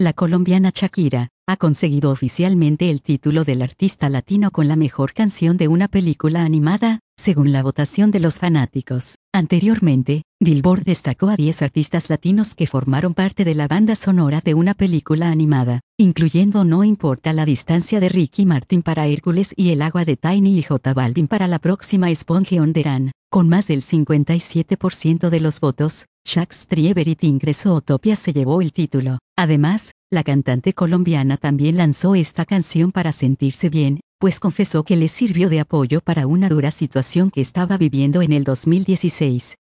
La colombiana Shakira ha conseguido oficialmente el título del artista latino con la mejor canción de una película animada, según la votación de los fanáticos. Anteriormente, Billboard destacó a 10 artistas latinos que formaron parte de la banda sonora de una película animada, incluyendo No importa la distancia de Ricky Martin para Hércules y El agua de Tiny y J Balvin para la próxima Sponge on the Run. Con más del 57% de los votos, Shak's Trieverit ingresó Utopia se llevó el título. Además, la cantante colombiana también lanzó esta canción para sentirse bien, pues confesó que le sirvió de apoyo para una dura situación que estaba viviendo en el 2016.